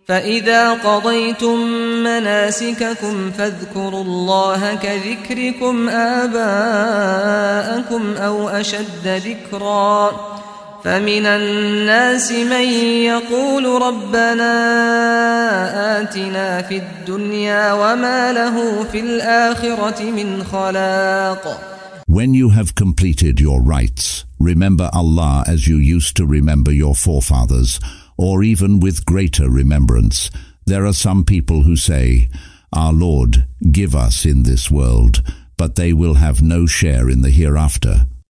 فإذا قضيتم مناسككم فاذكروا الله كذكركم آباءكم أو أشد ذكرا فمن الناس من يقول ربنا آتنا في الدنيا وما له في الآخرة من خلاق. When you have completed your rites, remember Allah as you used to remember your forefathers, or even with greater remembrance. There are some people who say, Our Lord, give us in this world, but they will have no share in the hereafter.